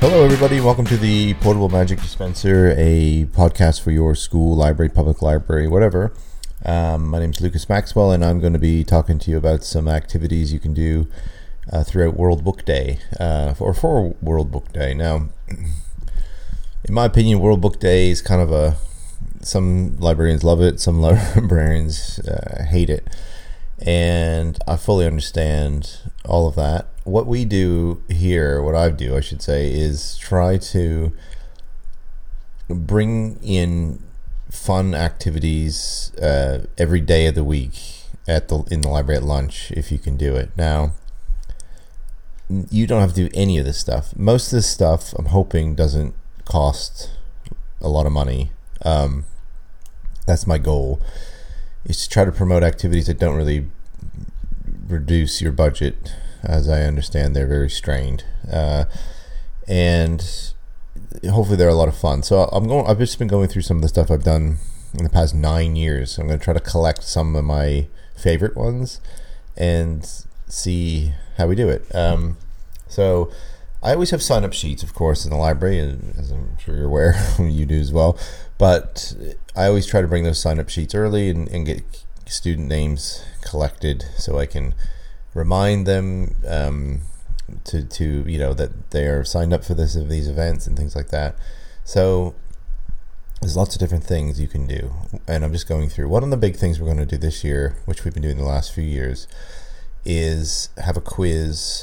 Hello, everybody. Welcome to the Portable Magic Dispenser, a podcast for your school, library, public library, whatever. My name is Lucas Maxwell, and I'm going to be talking to you about some activities you can do throughout World Book Day, or for World Book Day. Now, in my opinion, World Book Day is kind of some librarians love it, some librarians hate it, and I fully understand all of that. What we do here, what I do, I should say, is try to bring in fun activities every day of the week in the library at lunch, if you can do it. Now, you don't have to do any of this stuff. Most of this stuff, I'm hoping, doesn't cost a lot of money. That's my goal, is to try to promote activities that don't really reduce your budget. As I understand, they're very strained, and hopefully they're a lot of fun. So I've just been going through some of the stuff I've done in the past 9 years. I'm going to try to collect some of my favorite ones and see how we do it. So I always have sign-up sheets, of course, in the library, as I'm sure you're aware, you do as well. But I always try to bring those sign-up sheets early and get student names collected so I can remind them to that they are signed up for these events and things like that. So there's lots of different things you can do, and I'm just going through. One of the big things we're going to do this year, which we've been doing the last few years, is have a quiz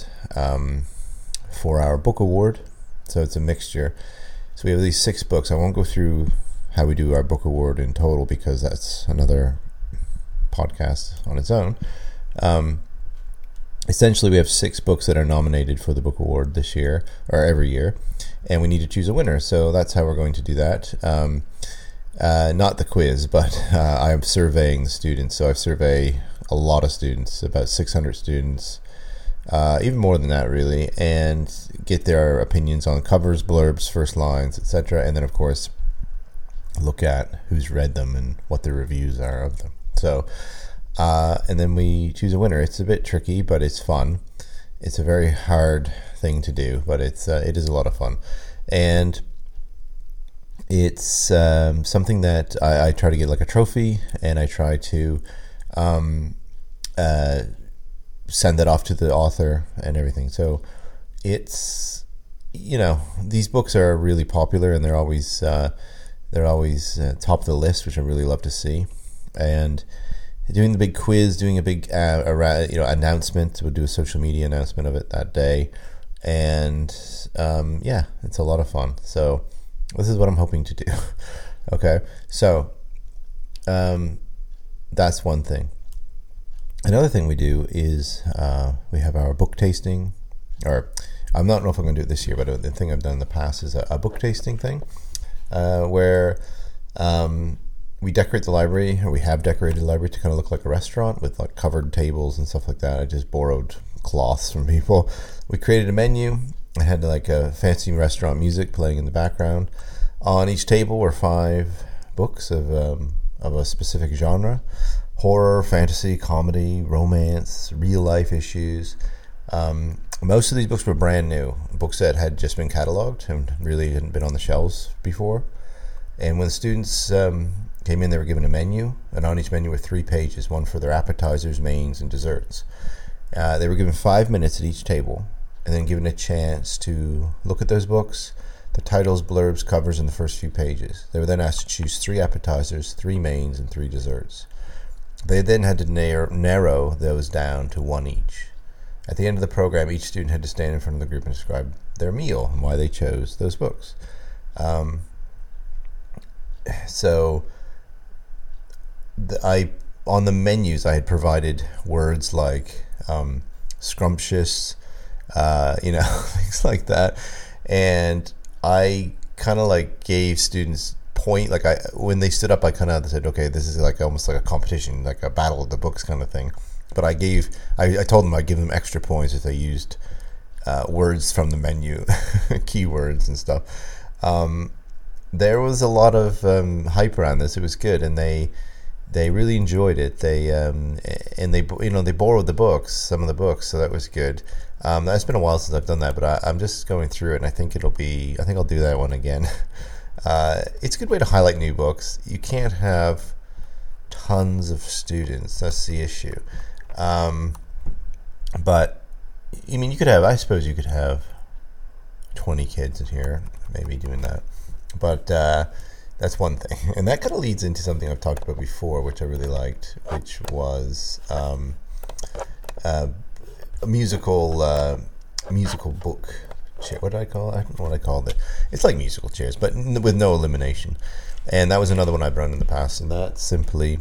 for our book award. So it's a mixture. So we have these 6 books. I won't go through how we do our book award in total because that's another podcast on its own. Essentially, we have 6 books that are nominated for the book award this year, or every year, and we need to choose a winner. So that's how we're going to do that. Not the quiz, but I am surveying the students. So I survey a lot of students, about 600 students, even more than that, really, and get their opinions on covers, blurbs, first lines, etc. And then, of course, look at who's read them and what the reviews are of them. So. And then we choose a winner. It's a bit tricky, but it's fun. It's a very hard thing to do, but it is a lot of fun. And it's something that I try to get like a trophy, and I try to send that off to the author and everything. So it's, these books are really popular, and they're always top of the list, which I really love to see. And doing the big quiz, doing a big announcement. We'll do a social media announcement of it that day, and it's a lot of fun. So this is what I'm hoping to do. Okay, so that's one thing. Another thing we do is we have our book tasting, or I don't know if I'm going to do it this year, but the thing I've done in the past is a book tasting thing where we decorate the library, or we have decorated the library to kind of look like a restaurant with like covered tables and stuff like that. I just borrowed cloths from people. We created a menu. I had like a fancy restaurant music playing in the background. On each table were 5 books of a specific genre: horror, fantasy, comedy, romance, real life issues. Most of these books were brand new, books that had just been cataloged and really hadn't been on the shelves before. And when the students came in, they were given a menu, and on each menu were 3 pages, one for their appetizers, mains, and desserts. They were given 5 minutes at each table, and then given a chance to look at those books, the titles, blurbs, covers, and the first few pages. They were then asked to choose 3 appetizers, 3 mains, and 3 desserts. They then had to narrow those down to 1 each. At the end of the program, each student had to stand in front of the group and describe their meal and why they chose those books. So on the menus, I had provided words like scrumptious, things like that, and I kind of like gave students point, like when they stood up, I kind of said, okay, this is like almost like a competition, like a battle of the books kind of thing. But I told them I'd give them extra points if they used words from the menu, keywords and stuff. There was a lot of hype around this. It was good, and they really enjoyed it. They borrowed the books, some of the books, so that was good. It's been a while since I've done that, but I'm just going through it, and I think I'll do that one again. It's a good way to highlight new books. You can't have tons of students. That's the issue. But I mean, I suppose you could have 20 kids in here, maybe doing that. But that's one thing, and that kind of leads into something I've talked about before, which I really liked, which was a musical book chair. What did I call it? I don't know what I called it. It's like musical chairs, but with no elimination. And that was another one I've run in the past, and that simply,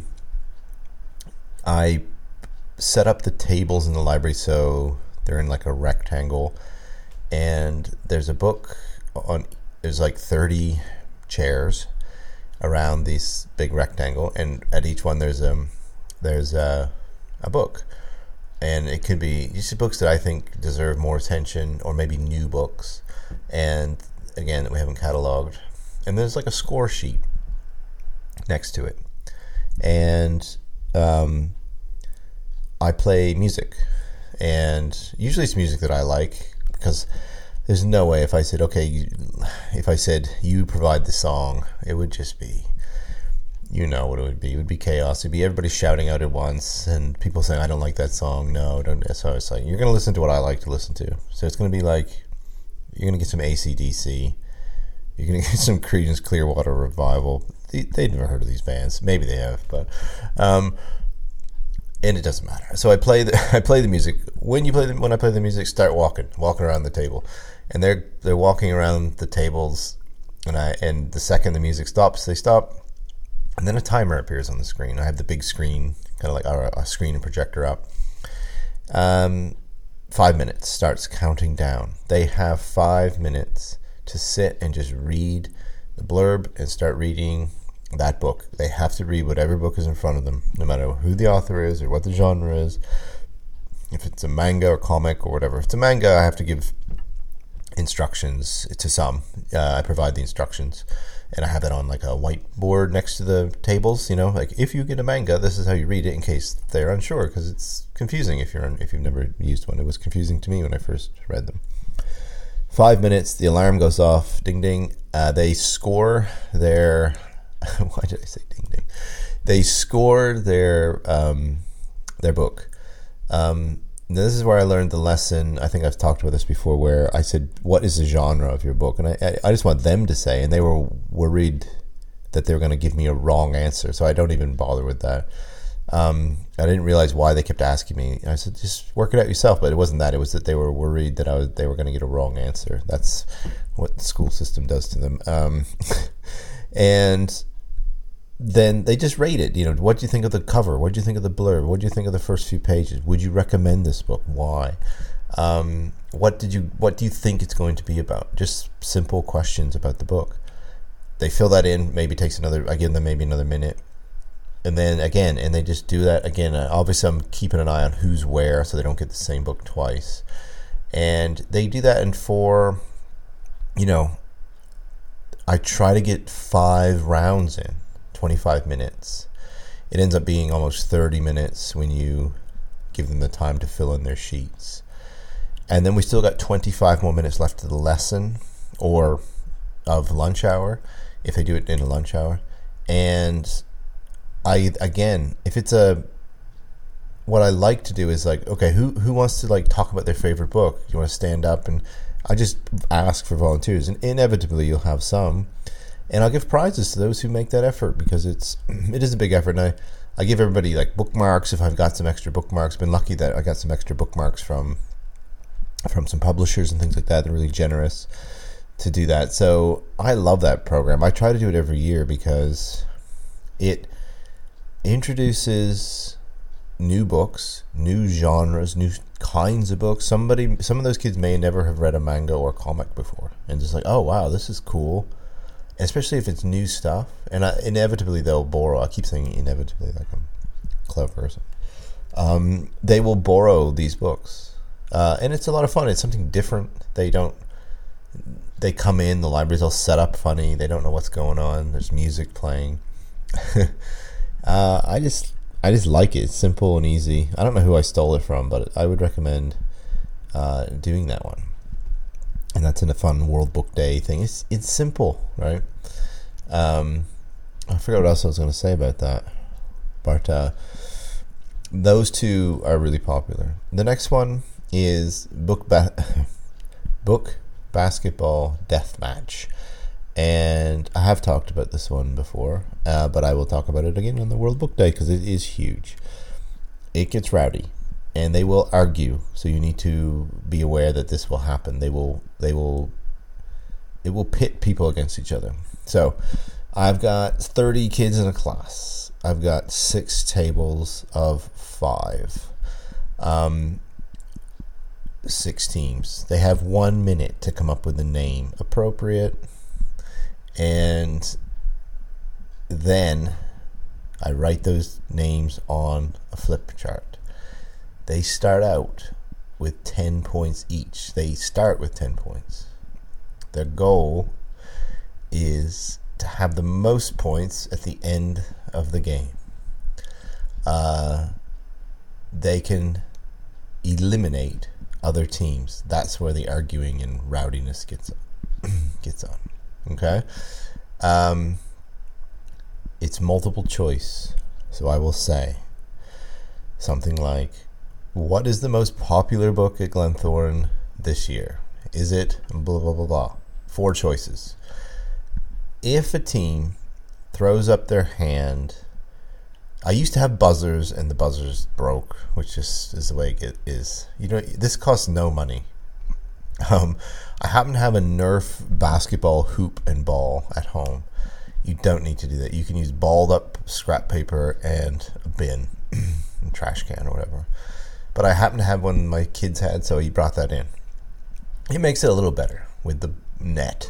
I set up the tables in the library so they're in like a rectangle, and there's a book there's like 30 chairs around this big rectangle, and at each one there's a book. And it could be just books that I think deserve more attention, or maybe new books, and again, that we haven't cataloged. And there's like a score sheet next to it. And I play music. And usually it's music that I like, because there's no way if I said, you provide the song, it would just be, you know what it would be. It would be chaos. It'd be everybody shouting out at once, and people saying, I don't like that song. No, don't. So it's like, you're going to listen to what I like to listen to. So it's going to be like, you're going to get some AC/DC. You're going to get some Creedence Clearwater Revival. They've never heard of these bands. Maybe they have, but... and it doesn't matter. So I play the music. When I play the music, start walking around the table, and they're walking around the tables, and the second the music stops, they stop. And then a timer appears on the screen. I have the big screen, kind of like a screen and projector up. 5 minutes, starts counting down. They have 5 minutes to sit and just read the blurb and start reading that book. They have to read whatever book is in front of them, no matter who the author is or what the genre is. If it's a manga or comic or whatever. If it's a manga, I have to give instructions to some. I provide the instructions. And I have it on like a whiteboard next to the tables, like if you get a manga, this is how you read it, in case they're unsure, because it's confusing if you've never used one. It was confusing to me when I first read them. 5 minutes, the alarm goes off, ding ding. They score their why did I say ding ding? They score their book. This is where I learned the lesson. I think I've talked about this before, where I said, what is the genre of your book? And I just want them to say, and they were worried that they were going to give me a wrong answer, so I don't even bother with that. I didn't realize why they kept asking me. I said, just work it out yourself. But it wasn't that. It was that they were worried that they were going to get a wrong answer. That's what the school system does to them. And then they just rate it. What do you think of the cover? What do you think of the blurb? What do you think of the first few pages? Would you recommend this book? Why? What do you think it's going to be about? Just simple questions about the book. They fill that in. Maybe takes I give them maybe another minute, and then again, and they just do that again. Obviously, I'm keeping an eye on who's where, so they don't get the same book twice. And they do that, and for, I try to get 5 rounds in. 25 minutes. It ends up being almost 30 minutes when you give them the time to fill in their sheets. And then we still got 25 more minutes left of the lesson, or of lunch hour, if they do it in a lunch hour. And what I like to do is like, okay, who wants to like talk about their favorite book? You want to stand up? And I just ask for volunteers, and inevitably you'll have some. And I'll give prizes to those who make that effort, because it is a big effort. And I give everybody like bookmarks if I've got some extra bookmarks. Been lucky that I got some extra bookmarks from some publishers and things like that. They're really generous to do that. So I love that program. I try to do it every year because it introduces new books, new genres, new kinds of books. Some of those kids may never have read a manga or comic before, and just like, oh wow, this is cool. Especially if it's new stuff, and inevitably they'll borrow. I keep saying inevitably, like I'm clever or something. They will borrow these books, and it's a lot of fun. It's something different. They come in, the library's all set up funny. They don't know what's going on. There's music playing. I just like it. It's simple and easy. I don't know who I stole it from, but I would recommend doing that one. And that's in a fun World Book Day thing. It's simple, right? I forgot what else I was going to say about that. But those two are really popular. The next one is Book Basketball Deathmatch. And I have talked about this one before, but I will talk about it again on the World Book Day because it is huge. It gets rowdy, and they will argue. So you need to be aware that this will happen. It will pit people against each other. So I've got 30 kids in a class. I've got 6 tables of 5. 6 teams. They have 1 minute to come up with a name appropriate. And then I write those names on a flip chart. They start out with 10 points each. They start with 10 points. Their goal is to have the most points at the end of the game. They can eliminate other teams. That's where the arguing and rowdiness gets on. Okay? It's multiple choice. So I will say something like, what is the most popular book at Glenthorne this year? Is it blah, blah, blah, blah? 4 choices. If a team throws up their hand, I used to have buzzers and the buzzers broke, which just is the way it is. This costs no money. I happen to have a Nerf basketball hoop and ball at home. You don't need to do that. You can use balled up scrap paper and a bin, a trash can or whatever. But I happen to have one my kids had, so he brought that in. It makes it a little better with the net.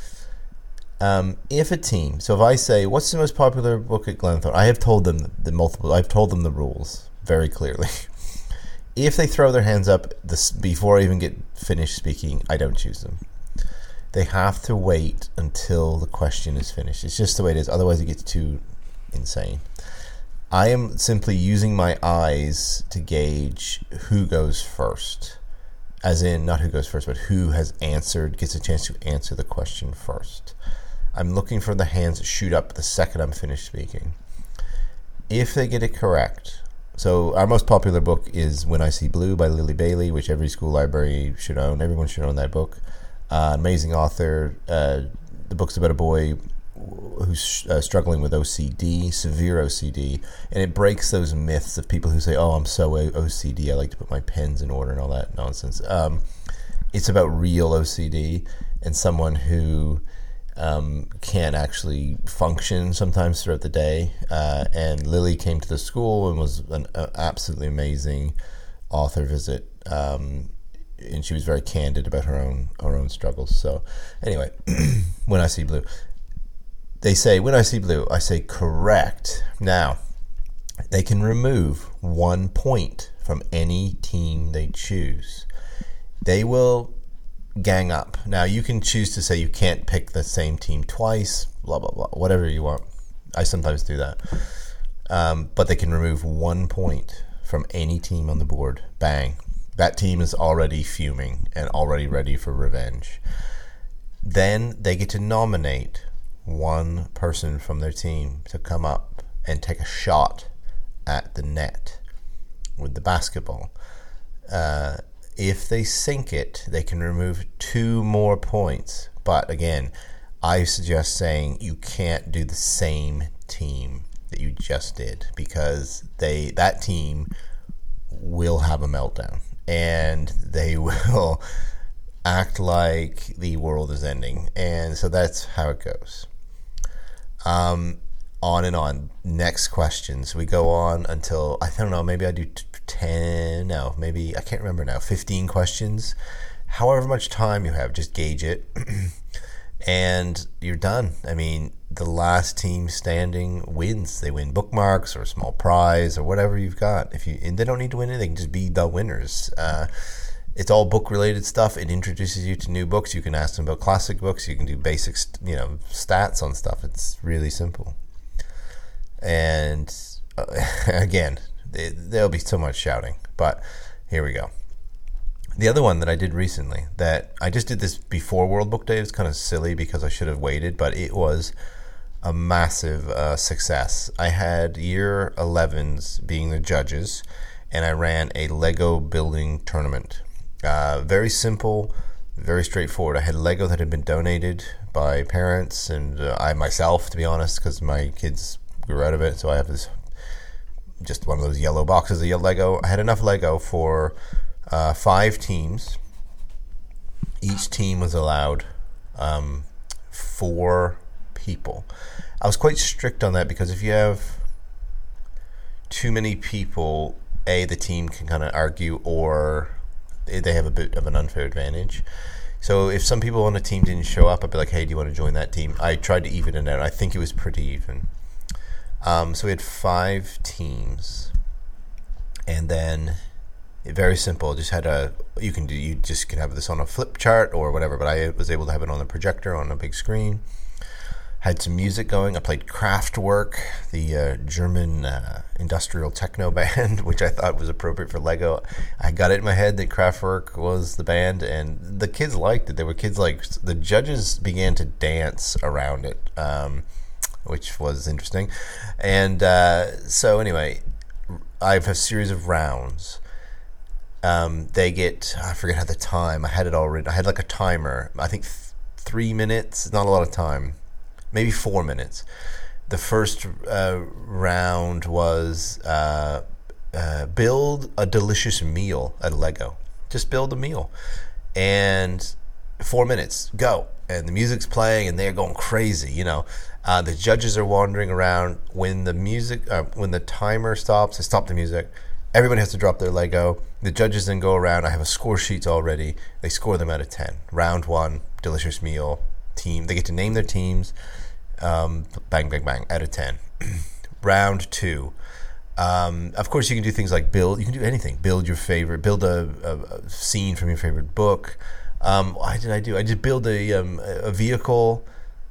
If a team, so if I say, what's the most popular book at Glenthorne? I have told them I've told them the rules very clearly. If they throw their hands up before I even get finished speaking, I don't choose them. They have to wait until the question is finished. It's just the way it is. Otherwise, it gets too insane. I am simply using my eyes to gauge who goes first. As in, not who goes first, but who gets a chance to answer the question first. I'm looking for the hands that shoot up the second I'm finished speaking. If they get it correct, so our most popular book is When I See Blue by Lily Bailey, which every school library should own. Everyone should own that book. Amazing author. The book's about a boy who's struggling with OCD, severe OCD, and it breaks those myths of people who say, oh, I'm so OCD, I like to put my pens in order and all that nonsense. It's about real OCD and someone who can't actually function sometimes throughout the day. And Lily came to the school and was an absolutely amazing author visit. And she was very candid about her own struggles. So anyway, When I See Blue. They say, when I see blue, I say correct. Now, they can remove 1 point from any team they choose. They will gang up. Now, you can choose to say you can't pick the same team twice, blah, blah, blah, whatever you want. I sometimes do that. But they can remove 1 point from any team on the board. Bang. That team is already fuming and already ready for revenge. Then they get to nominate one person from their team to come up and take a shot at the net with the basketball. If they sink it, they can remove 2 more points. But again, I suggest saying you can't do the same team that you just did, because that team will have a meltdown and they will act like the world is ending. And so that's how it goes. On and on. Next questions. We go on until, I don't know, maybe I do 10, no, maybe, I can't remember now, 15 questions. However much time you have, just gauge it. And you're done. I mean, the last team standing wins. They win bookmarks or a small prize or whatever you've got. And they don't need to win it, they can just be the winners. It's all book-related stuff. It introduces you to new books. You can ask them about classic books. You can do basic, stats on stuff. It's really simple. And again, there'll be so much shouting. But here we go. The other one that I did recently, that I just did this before World Book Day, it's kind of silly because I should have waited, but it was a massive success. I had year 11s being the judges, and I ran a Lego building tournament. Very simple, very straightforward. I had Lego that had been donated by parents and I myself, to be honest, because my kids grew out of it. So I have this, just one of those yellow boxes of Lego. I had enough Lego for 5 teams. Each team was allowed 4 people. I was quite strict on that because if you have too many people, the team can kind of argue, or they have a bit of an unfair advantage. So if some people on a team didn't show up, I'd be like, hey, do you want to join that team? I tried to even it out. I think it was pretty even. So we had 5 teams, and then very simple. Just had you just can have this on a flip chart or whatever, but I was able to have it on the projector on a big screen. Had some music going. I played Kraftwerk, the German industrial techno band, which I thought was appropriate for Lego. I got it in my head that Kraftwerk was the band, and the kids liked it. There were kids the judges began to dance around it, which was interesting. And so anyway, I have a series of rounds. They get, I forget how the time, I had it all written. I had like a timer, I think 3 minutes, not a lot of time. Maybe 4 minutes. The first round was build a delicious meal at Lego. Just build a meal. And 4 minutes, go. And the music's playing and they're going crazy, The judges are wandering around. When the timer stops, I stop the music. Everybody has to drop their Lego. The judges then go around. I have a score sheets already. They score them out of 10. Round 1, delicious meal. Team. They get to name their teams. Bang, bang, bang, out of 10. Round 2. Of course, you can do things like build. You can do anything. Build a scene from your favorite book. What did I do? I did build a vehicle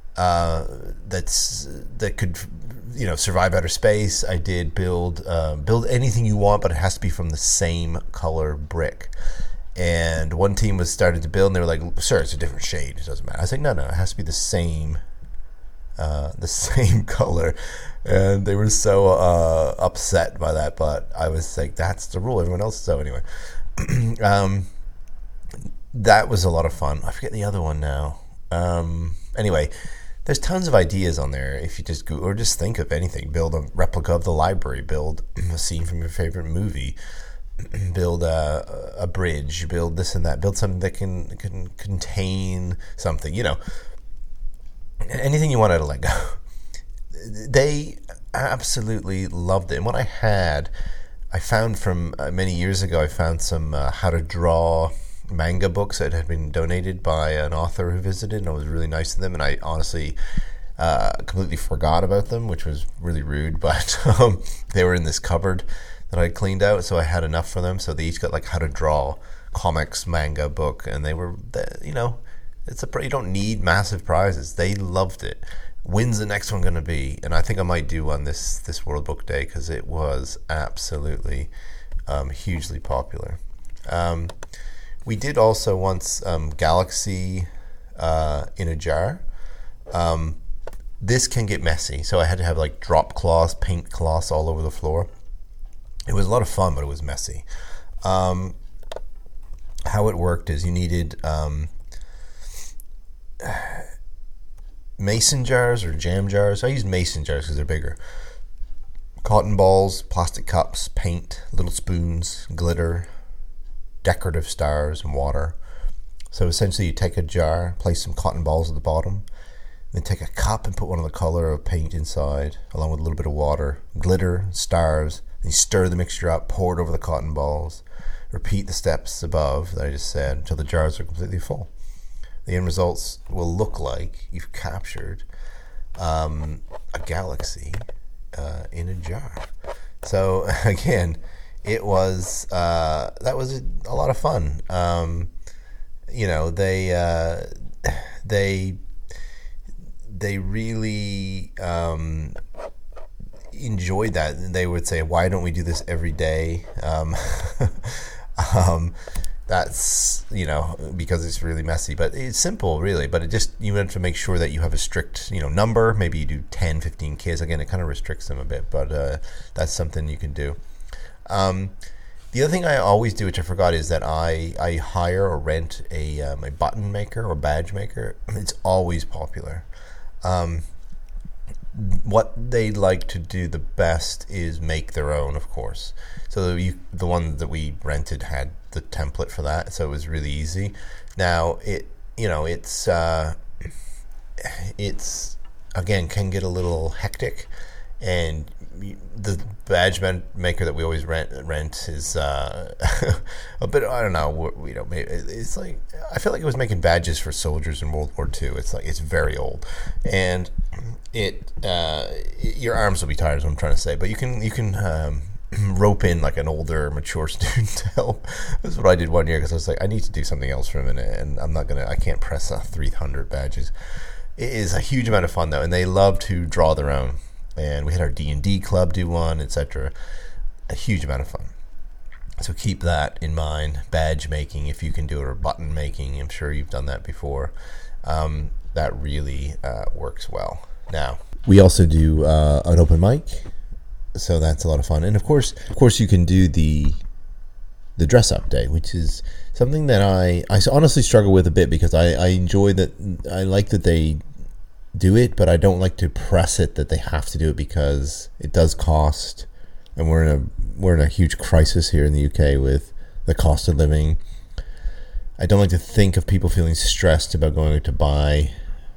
that could survive outer space. I did build anything you want, but it has to be from the same color brick. And one team was started to build, and they were like, "Sir, it's a different shade. It doesn't matter." I was like, "No, it has to be the same color." And they were so upset by that, but I was like, "That's the rule. Everyone else." So anyway, that was a lot of fun. I forget the other one now. Anyway, there's tons of ideas on there. If you just go or just think of anything, build a replica of the library, build a scene from your favorite movie. Build a bridge, build this and that, build something that can contain something, anything you want out of Lego. They absolutely loved it. And what I found from many years ago, I found some how to draw manga books that had been donated by an author who visited, and it was really nice to them. And I honestly completely forgot about them, which was really rude, but they were in this cupboard that I cleaned out, so I had enough for them. So they each got like how to draw comics manga book, and they were, you don't need massive prizes. They loved it. When's the next one going to be? And I think I might do one this World Book Day because it was absolutely hugely popular. We did also once Galaxy in a jar. This can get messy, so I had to have like drop cloths, paint cloths all over the floor. It was a lot of fun, but it was messy. How it worked is you needed mason jars or jam jars. I used mason jars because they're bigger. Cotton balls, plastic cups, paint, little spoons, glitter, decorative stars, and water. So essentially you take a jar, place some cotton balls at the bottom, then take a cup and put one of the color of paint inside, along with a little bit of water, glitter, stars. Then you stir the mixture up, pour it over the cotton balls. Repeat the steps above that I just said until the jars are completely full. The end results will look like you've captured a galaxy in a jar. So again, it was that was a lot of fun. They really enjoyed that. They would say, "Why don't we do this every day?" that's, because it's really messy, but it's simple really, but it just, you have to make sure that you have a strict, number. Maybe you do 10, 15 kids. Again, it kind of restricts them a bit, but that's something you can do. The other thing I always do, which I forgot, is that I hire or rent a button maker or badge maker. It's always popular. What they like to do the best is make their own, of course. So the one that we rented had the template for that, so it was really easy. Now it's again can get a little hectic, and the badge maker that we always rent is a bit, I don't know, it's like, I feel like it was making badges for soldiers in World War II. It's like, it's very old, and your arms will be tired, is what I'm trying to say, but you can rope in like an older, mature student to help. That's what I did one year, because I was like, I need to do something else for a minute, and I can't press 300 badges. It is a huge amount of fun though, and they love to draw their own. And we had our D&D club do one, etc. A huge amount of fun. So keep that in mind. Badge making, if you can do it, or button making. I'm sure you've done that before. That really works well. Now, we also do an open mic, so that's a lot of fun. And of course, you can do the dress up day, which is something that I honestly struggle with a bit, because I enjoy that. I like that they do it, but I don't like to press it that they have to do it, because it does cost, and we're in a huge crisis here in the UK with the cost of living. I don't like to think of people feeling stressed about going to buy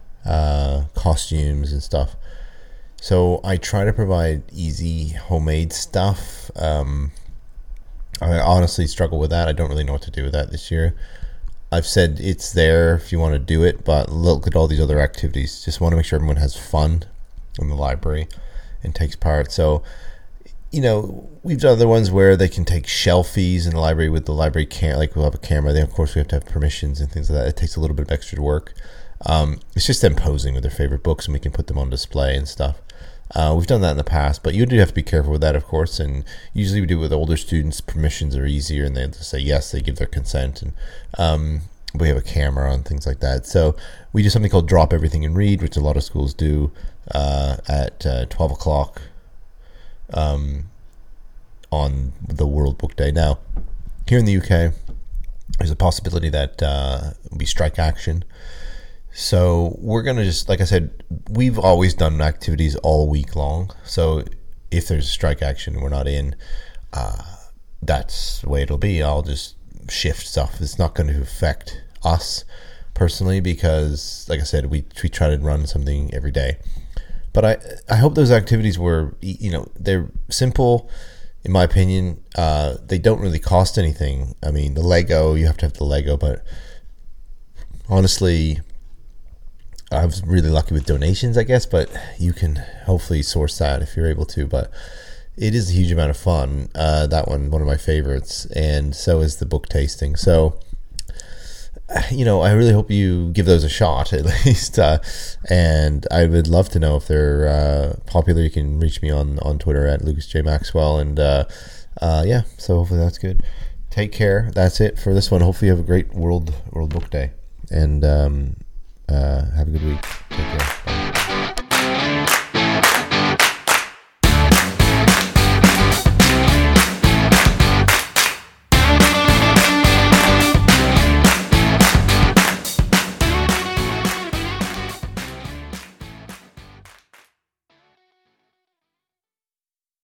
costumes and stuff. So I try to provide easy homemade stuff. I honestly struggle with that. I don't really know what to do with that this year. I've said it's there if you want to do it, but look at all these other activities. Just want to make sure everyone has fun in the library and takes part. So, we've done other ones where they can take selfies in the library with the library like we'll have a camera. Then, of course, we have to have permissions and things like that. It takes a little bit of extra work. It's just them posing with their favorite books, and we can put them on display and stuff. We've done that in the past, but you do have to be careful with that, of course, and usually we do it with older students. Permissions are easier, and they just say yes, they give their consent, and we have a camera and things like that. So we do something called Drop Everything and Read, which a lot of schools do at 12 o'clock on the World Book Day. Now, here in the UK, there's a possibility that will be strike action. So we're going to just, like I said, we've always done activities all week long. So if there's strike action and we're not in, that's the way it'll be. I'll just shift stuff. It's not going to affect us personally, because, like I said, we try to run something every day. But I hope those activities were, they're simple, in my opinion. They don't really cost anything. I mean, the Lego, you have to have the Lego, but honestly, I was really lucky with donations, I guess, but you can hopefully source that if you're able to. But it is a huge amount of fun. That one of my favorites, and so is the book tasting. So, I really hope you give those a shot at least. And I would love to know if they're popular. You can reach me on Twitter at Lucas J. Maxwell. And yeah, so hopefully that's good. Take care. That's it for this one. Hopefully you have a great World Book Day. And have a good week. Take care.